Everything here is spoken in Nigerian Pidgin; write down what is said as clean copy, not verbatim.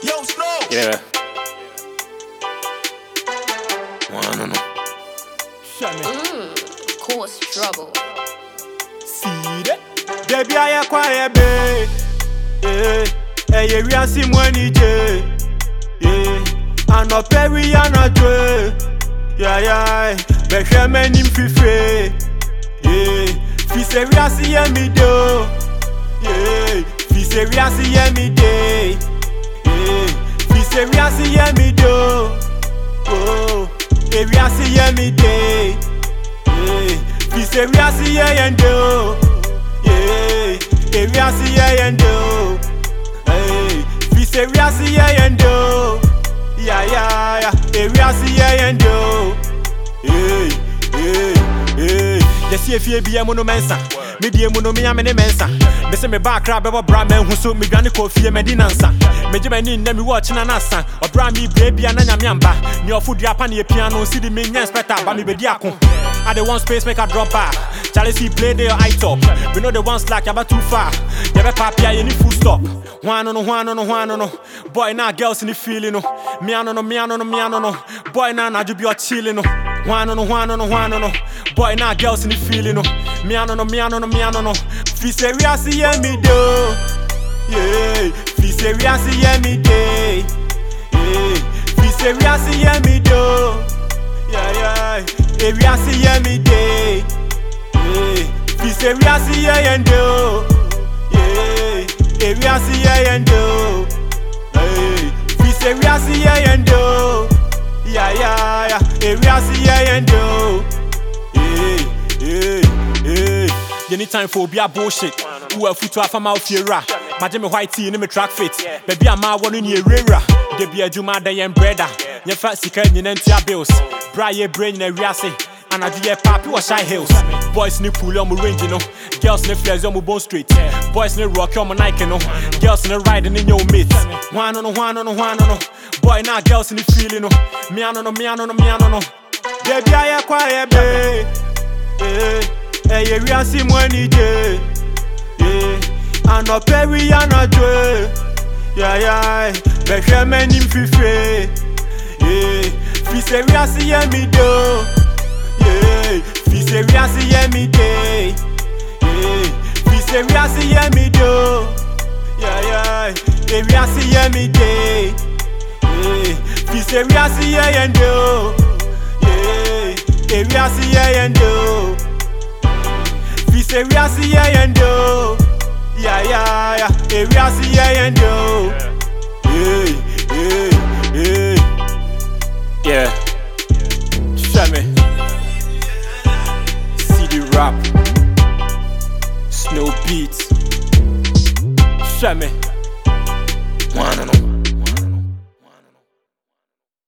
Yo, Snow. Yeah. No. Cause trouble. See that? Baby, I am quiet, babe. Hey, we are seeing money, I'm not very, I'm not good. Yeah. But I'm in free. Fi say we are seeing me do. Fi say we are seeing me day. Fi say we are seeing me do. Oh, we are seeing me day. Fi say we are seeing do. We are seeing do. Fi say we are seeing do. Yeah. We are seeing do. Yes, if you be a monumensa, media monomia many mensa. Me say me back crab ever bra men who so me granny coffee medinansa. Me jemani nemi watching an asa, or bra me baby and anyamiamba. Near food yapan ye piano, see the minions better, but me be diakon. I the one space make a drop back. Charlie see play there eye top. We know the one slack about too far. You be papia you need full stop. One no. Boy now girls in the feeling no. Me no. Boy now you be a chilling no. One no. Boy now girls in the feeling no. Me no. Fi say we are seeing me do. Fi say we are seeing me day. Fi say we are seeing me do. Yeah. We are seeing me day. Fi say we are seeing do. We are seeing do. Fi say we are seeing do. Yeah. We are seeing do. Anytime for be a bullshit. Who a foot off a mouth here. Madame white tea in me track fit. Baby I'm a one in your rera. They be a juma day and brother. Your fancy can you enter bills. Bry brain in a riase. And I do your papi was shy hills. Boys ni pull on my range, you know. Girls ni flares on my bone street. Boys ni rock on my Nike, you know. Girls ni riding in your mates. One no. Boy now girls in the feel, you know. Me no. Baby I am quiet, babe. Hey, we are seeing money, I'm not very, I'm not good. Yeah. But I'm in free. Fi say we are seeing me do. Fi say we are seeing me day. Fi say we are seeing me do. Yeah. We are seeing me day. Fi say we are seeing do. We are seeing do. Fi say we are seeing do. Yeah. We are seeing do. Yeah. Shame. CD rap. Snow beats. Shame. No.